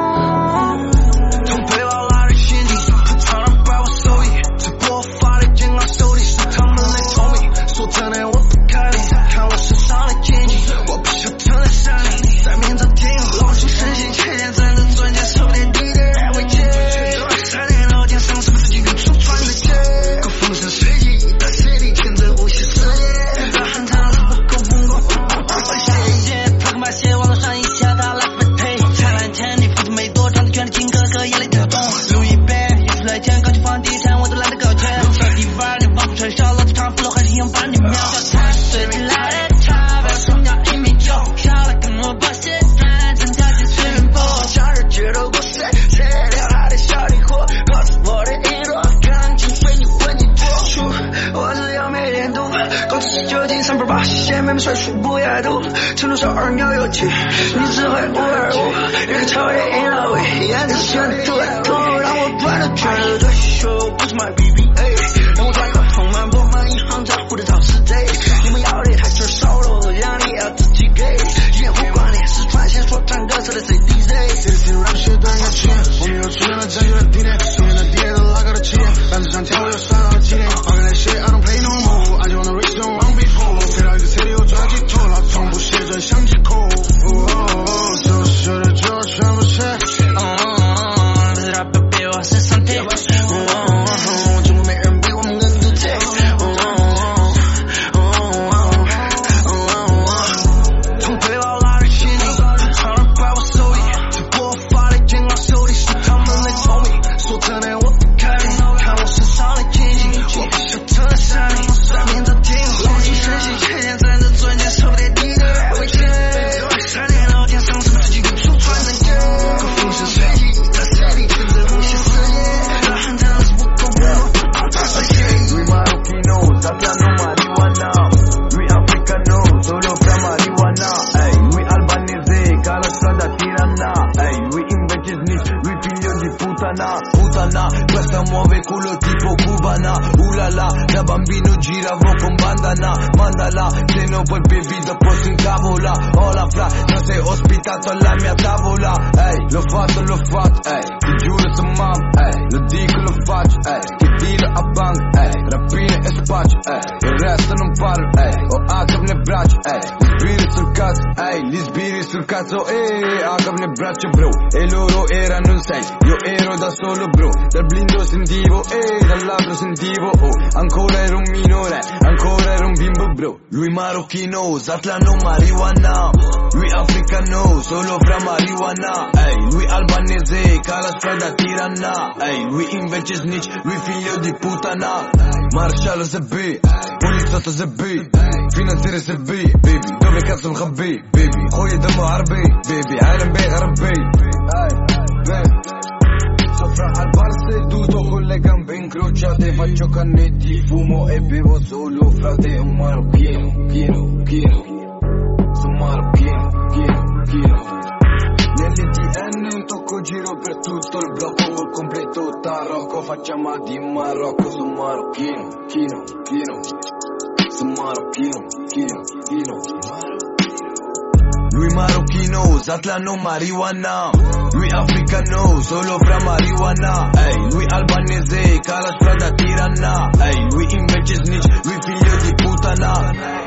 从背包拉的陷阱，常常把我手艺，直播发的煎熬手里是他们来聪明，说真的我不开脸，看我身上的剑气，我不想躺在山里，在面朝天老出神仙，切点站着钻进手点地的来回接，三点老天上是不是几个出传的街，够风生水起，大水里牵着无限世界，大汉唐是不够风光，谢谢他把鞋往上一下他来分配，灿烂天地付出没多长的权利，金哥哥眼里跳动，路易杯也出来钱，高级房地产我都懒得搞钱，小地方连房不穿少，老子长富了还是硬把你秒，他随之来的茶，不要送掉一米九，少了跟我把鞋穿，真他是随便播，夏日街头过谁谁聊他的小礼货，告诉我的一朵，钢琴随你混你脱出，我只要每天读，高知究竟三百八十线，妹妹帅出不压度，成都少二鸟有趣，你只会五二五，一个超越引导位，眼睛喜欢突然突，让我转的全是对手，不是买 B B A， 让我拽个丰满饱满银行账户的超市 day， 你们要的还是少了，让你要自己给，烟火观念是传线说唱歌手的 C D J， 让学短要钱，我们又出现了占据了地点，所有的地点都拉高了起点，单子上跳我又算到了几点 ，OK 那些 I don't play no more，I just wanna reach don't want before， 飞到一个车里又抓鸡头，老子从不写着相机口，所有的酒全部写，不知道别别我身上贴，中国没人比我们更独特，从背包拉的陷阱，常常把我手艺，直播发的煎熬手里是他们来聪明，说真的我不开脸，看我身上的剑气，我不想躺在山里，在面朝天老出神仙，切点站着钻进手点地的来回接，三点老天上是不是几个出传的街，够风生水起，大水里牵着无限世界，大汉唐是不够不够，大水线。 We Marocchino, sappiano marijuana. We Africano, solo fra marijuana. Ehi, we albanese, che la strada tiranna. Ehi, we invece snitch, we figlio di puttana, puttana. Questa muove culo tipo cubana. Ulala, da bambino giravo con bandana. Mandala, se non puoi bevi dopo si incavola. Ho la fra, non sei ospitato alla mia tavola. Ehi, l'ho fatto, l'ho fatto, ehi. Ti giuro su mam, ehi. Lo dico, lo faccio, ehi. Che tiro a bang, ehi. Rapine e spaccio, ehi. Il resto non parlo, ehi. Ho H nel braccio, ehi. Gli sbirri sul cazzo, ehi. Gli sbirri sul cazzo, ehi. H nel braccio, bro. E loro erano sei, io ero da solo, bro. Dal blindo sentivo, ehi. Dal labbro sentivo, oh. Ancora ero un minore, ancora ero un bimbo, bro. Lui marocchino, Zatlano marijuana. Lui africano, solo fra marijuana. Ehi, lui albanese, che la strada tiranna. Ehi, lui invece snitch, lui figlio di puttana. Maresciallo se B, poliziotto se B, finanziere se B, baby. Dove cazzo mkhabbi, baby. خويا دمه عربي, baby. عالم بيه غربي, baby. Sopra al bar seduto con le gambe incrociate, faccio cannetti, fumo e bevo solo, frate, un marocchino, chino, chino. Sono marocchino, chino, chino. Nell'I T N un tocco giro per tutto il blocco, completo tarocco, facciamo di Marocco, sono marocchino, chino, chino. Sono marocchino, chino, chino. Lui marocchino, Zatlano marijuana. Lui africano, solo fra marijuana. Ehi, lui albanese, che la strada tiranna. Ehi, lui invece snitch, lui figlio di puttana.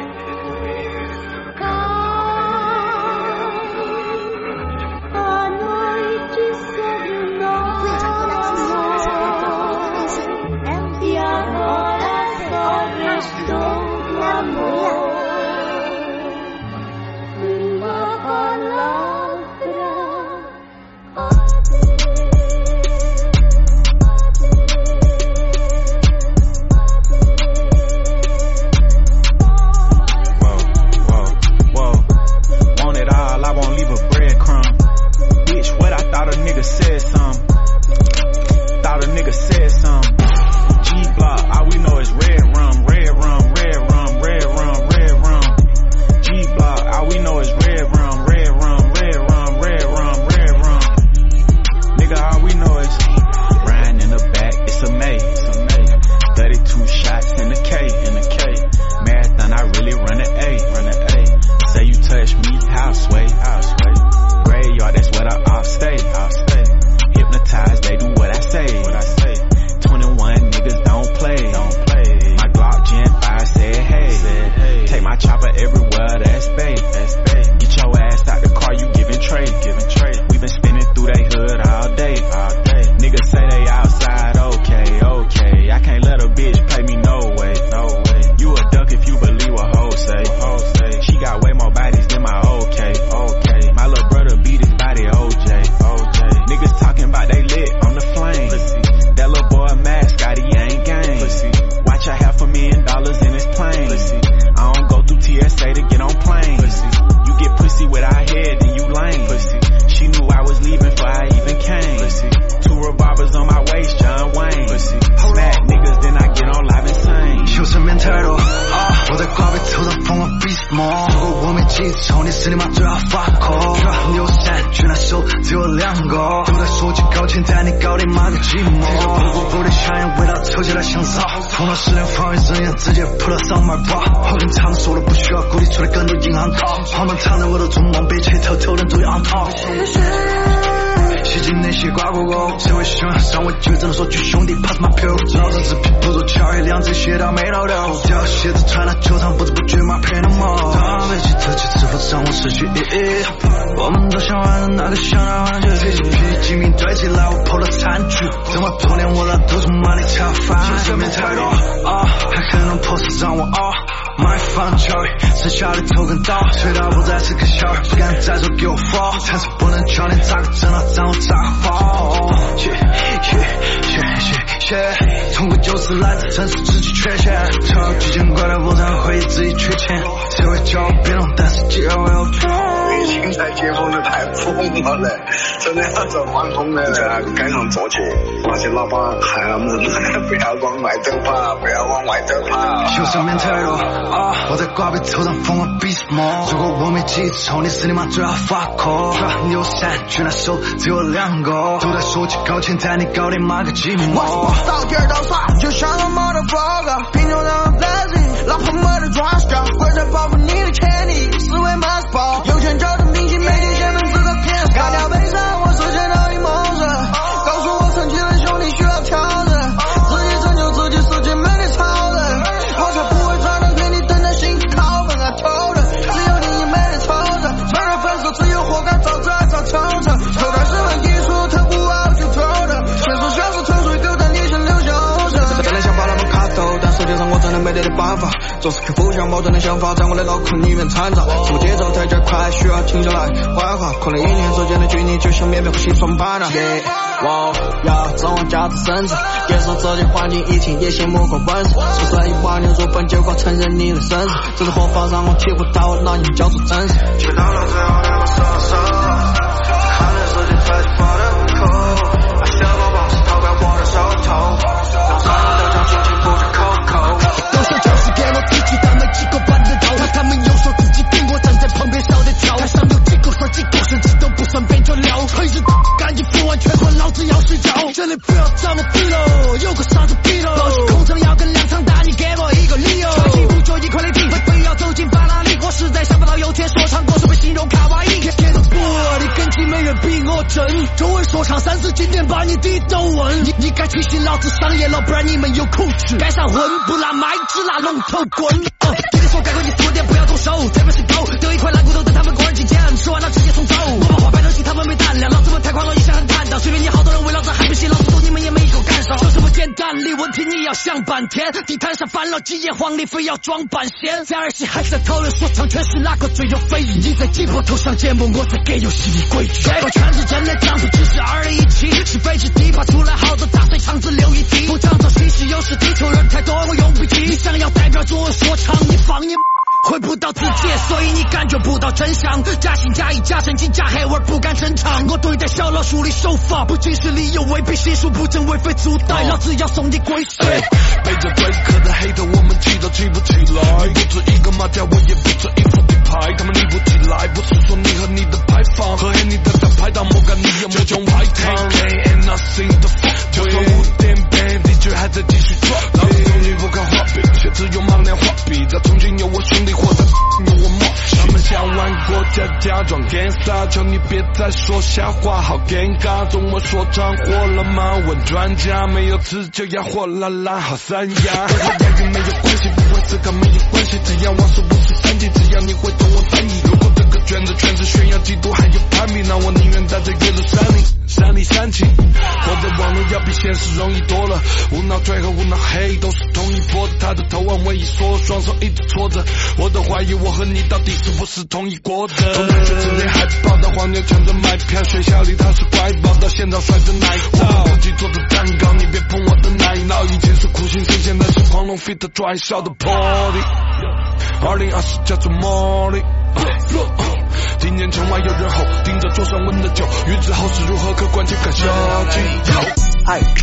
抽，你是你妈最好发火。你有伞，却拿手只有两个，都在说起高钱，但你搞定妈个寂寞。不得香烟味道抽起来香骚，头脑失联防御人员直接扑到上门吧。后跟他们说了不需要鼓励，出来更多银行卡，他们藏在我的中梦，被切头头人都要 on top。洗净那些瓜果果，谁会凶？上我就只能说句兄弟 pass my pill。老子只皮不做乔，两只鞋到没老掉，掉鞋子穿到球场，不知不觉马配那么。当飞机特技是否让我失去意义？我们都想玩的那个想到玩具，飞机皮机敏堆起来，我破了残局。怎么破脸我的都是妈的茶饭，身边太多啊，还可能破死让我啊。买房教育，剩下的头跟刀，吹到不再是个小孩，不敢再说给我fall，但是不能教你咋个挣到让我咋个fall。谢谢谢谢谢，通过就是来自城市自己缺陷，超级见怪的我才会自己缺钱，谁会叫我别动，但是只要我有错。 现在解封的太疯了嘞，真的要走反疯了，在那个街上坐起，那些老板喊我们不要往外走跑，不要往外走跑。 就身边太多啊，我在挂壁头上疯狂比什么？如果我没记错，你是你妈最好发火。你有伞，却拿手只有两个，都在说起高钱，但你搞定妈个寂寞。 我到底儿到啥？就像个 motherfucker， 贫穷让我 blessing， 老婆没得抓手，跪着保护你的权利，思维 must fall， 有钱找的明星，每天显摆自个偏少，干掉悲伤，我实现了一梦想，告诉我曾经的兄弟需要挑战，自己成就自己世界没得超人，我才不会转让给你等待心拷问啊偷的，只有你也没得抽着，承认分手只有活该，早知爱上抽成，抽点是问技术，他不要去偷的，全说小事纯属狗蛋，你先留下后生。 本来想把他们卡走，但实际上我真的没得的办法，总是去互相矛盾的想法在我的脑壳里面掺杂，是我节奏太加快，需要停下来缓缓，可能一年之间的距离就像绵绵和心酸般啊。Yeah， 哇，要指望价值升值，接受这里环境疫情也羡慕和本事，说实一八年入本就该承认你的身世，这是活法让我体会到我那年叫做真实。 去到了最后两个手手，看着世界特级发的户口，把小宝宝是逃在我的手头，让所有的将心情不去扣扣。 都想就是给我自己，但没几个办得到，他们又说自己比我站在旁边烧得跳，台上有几个算几个，甚至都不算变着料，黑日赶紧付完全款，老子要睡觉，这里不要找我逼了，有个啥子逼了，保持空场要跟两场打，你给我一个理由，穿起不就一块的地，非要走进法拉利，我实在想不到有天说唱歌手被形容卡哇伊，贴着玻璃根基没人比我真，中文说唱三字经典把你的都问，你你该提醒老子商业了，不然你们有苦吃，该上混不拿麦只拿龙头棍，呃，听你说改革你速点不要动手，这边是狗，丢一块烂骨头等他们过人进钱，吃完了直接送走，我把话摆热心他们没胆量，老子们太狂了一下很坦荡，随便你好多人为老子喊不起，老子懂你们也没一口干上，就这么简单的问题你要想半天，地摊上翻了几页黄历非要装半仙，在儿戏还在讨论说唱圈是哪个最有非议，你在鸡婆头上节目，我在给游戏里规矩，这个圈子真的讲不只是二零一七，是北极地爬出来好多大水肠子六一 T， 不讲究嘻嘻，有时地球人太多我用不起，你想要代表作说唱你放你回不到自己，所以你感觉不到真相，假心假意假神经假黑味不敢正常，我对待小老鼠的手法不仅是理由，未必心术不正为非作歹，老子要送你归西。 背着贵客的黑头我们起都起不起来，不止一个马甲我也不止一副底牌，他们立不起来，不是说你和你的牌坊和黑你的大排档，莫干你有没有穷外汤 and nothing the fuck， 就算五点半的确还在继续抓，老子从你不看画笔，却只有盲两画笔，在重庆有我兄弟活在有我妈，他们想玩国家假装 gangsta， 求你别再说瞎话，好尴尬。中国说唱火了吗？问专家，没有吃就要火辣辣，好三亚。和押韵没有关系，不会思考没有关系，只要往事不是三级，只要你会懂我翻译。如果这个圈子全是炫耀嫉妒还有攀比，那我宁愿待在岳麓山里，山里山气。活在网络要比现实容易多了，无脑追和无脑黑都是同一波的，他的头往尾一缩，双手一直搓着，我都怀疑我和你到底是不是同一国的。从大学之内害怕到黄牛抢着买票，学校里他是乖宝，到现场甩着奶罩，自己做的蛋糕，你别碰我的奶酪。以前是苦行僧，现在是狂龙 fit 拽笑的 party。二零二四叫做魔力。听见城外有人吼，盯着桌上温的酒，预知后事如何，可观且可小心。 嗨。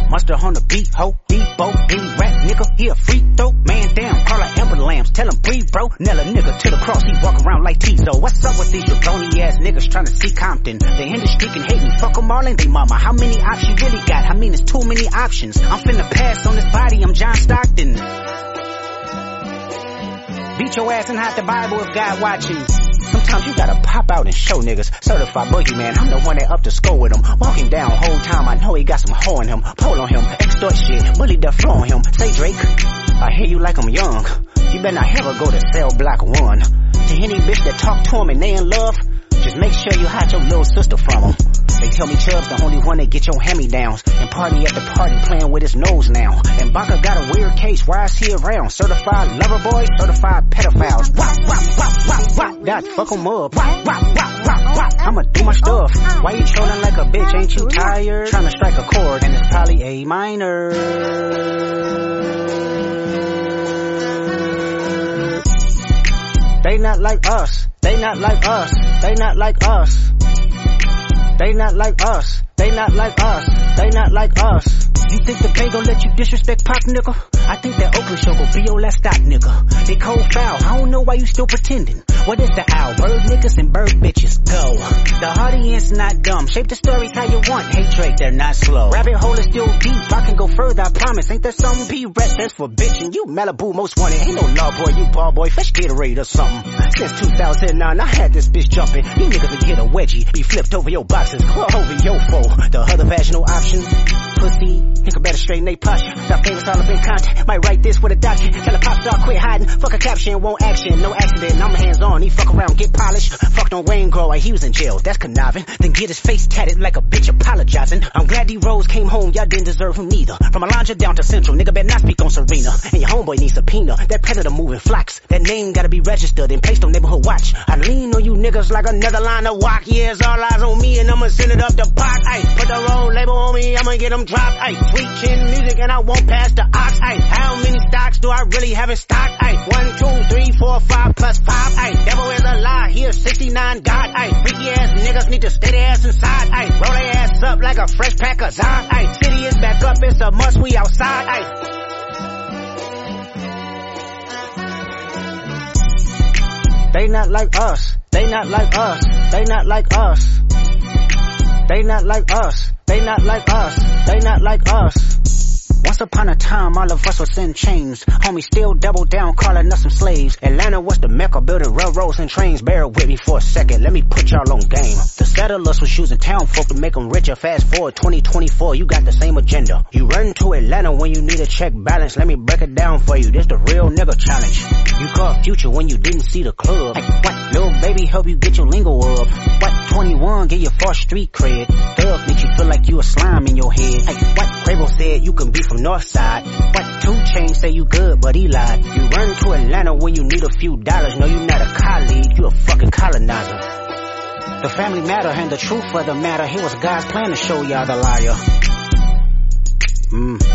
Mustard on the beat, ho, Debo, any rap nigga, he a free throw. Man down, call her Amber Lambs, tell him breathe, bro. Nail a nigga to the cross, he walk around like Tizo. What's up with these jabroni ass niggas trying to see Compton? The industry can hate me, fuck them all and they mama. How many options you really got? I mean, it's too many options. I'm finna pass on this body, I'm John Stockton. Beat your ass and hide the Bible if God watching. Sometimes you gotta pop out and show niggas. Certified boogeyman, I'm the one that up to score with him. Walking down whole time, I know he got some hoe in him. Pull on him, extort shit, bully the flow on him. Say Drake, I hear you like I'm young. You better not ever go to cell block one. To any bitch that talk to him and they in love, just make sure you hide your little sister from him. They tell me Chubb's the only one that get your hand-me-downs. And party at the party playing with his nose now. And Baka got a weird case, why is he around? Certified lover boy, certified pedophiles. Wop, wop, wop, wop, wop, that fuck him up. Wop, wop, wop, wop, wop, I'ma do my stuff. Why you trolling like a bitch, ain't you tired? Trying to strike a chord, and it's probably A minor. They not like us, they not like us, they not like us. They not like us, they not like us, they not like us. You think the Bay gon' let you disrespect Pop, nigga? I think that Oakland show gon' be your last stop, nigga. They cold foul, I don't know why you still pretending. What is the owl? Bird niggas and bird bitches, go. The audience not dumb, shape the stories how you want. Hey Drake, they're not slow. Rabbit hole is still deep, I can go further, I promise. Ain't there something P-Rap that's for bitchin'? You Malibu most wanted, ain't no law boy, you ball boy, fresh Gatorade or something. Since two thousand nine, I had this bitch jumping. You niggas would get a wedgie, be flipped over your boxes, or over your foe. The other vaginal option, pussy, nigga better straighten they posture. Got famous all up in content, might write this with a doctor. Tell a pop star quit hiding, fuck a caption, won't action, no accident, I'm hands on. He fuck around, get polished, fucked on Wayne Grower, he was in jail, that's conniving. Then get his face tatted like a bitch apologizing. I'm glad D-Rose came home, y'all didn't deserve him neither. From Alondra down to Central, nigga better not speak on Serena. And your homeboy needs subpoena, that predator moving flocks. That name gotta be registered and placed on neighborhood watch. I lean on you niggas like another line of walk. Yeah, it's all eyes on me and I'ma send it up the pot. Ay, put the road label on me, I'ma get them dropped. Ay, sweet chin music and I won't pass the ox. Ay, how many stocks do I really have in stock? Ay, one, two, three, four, five plus five. Ay, devil is a lie, here sixty-nine God. Ay, freaky ass niggas need to stay their ass inside. Ay, roll their ass up like a fresh pack of Zod. Ay, city is back up, it's a must, we outside. Ay. They not like us, they not like us, they not like us. They not like us, they not like us, they not like us. Once upon a time, all of us was in chains. Homie still double down, calling us some slaves. Atlanta was the mecca, building railroads and trains. Bear with me for a second, let me put y'all on game. The settlers was using town folk to make them richer. Fast forward twenty twenty-four, you got the same agenda. You run to Atlanta when you need a check balance. Let me break it down for you, this the real nigga challenge. You called Future when you didn't see the club. Hey, what, little baby, help you get your lingo up. What, twenty-one, get your false street cred. Thug make you feel like you a slime in your head. Hey, what, Quavo said you can be from Northside. What, two Chainz say you good, but he lied. You run to Atlanta when you need a few dollars. No, you not a colleague, you a fucking colonizer. The family matter and the truth of the matter. Here was God's plan to show y'all the liar. Mmm.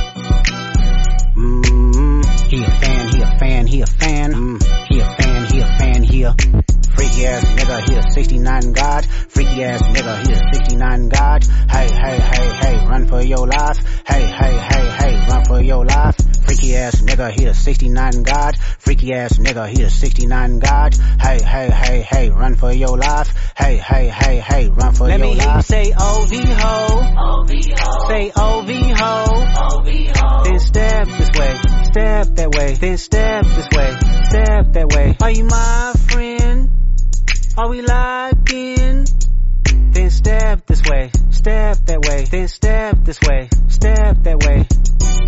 Mmm. He a fan, he a fan, he a fan. Mm. He a fan, he a fan, he a freaky ass nigga, he a sixty-nine God. Freaky ass nigga, he a sixty-nine God. Hey, hey, hey, hey, run for your life. Hey, hey, hey, hey, run for your life. Freaky ass nigga, he a sixty-nine God. Freaky ass nigga, he a sixty-nine God. Hey, hey, hey, hey, run for your life. Hey, hey, hey, hey, run for Let your life. Let me hear you say O V ho. O V ho. Say O V ho. O V ho. Then step this way, step that way. Then step this way, step that way. Are you my friend? Are we locked in? Then step this way, step that way. Then step this way, step that way.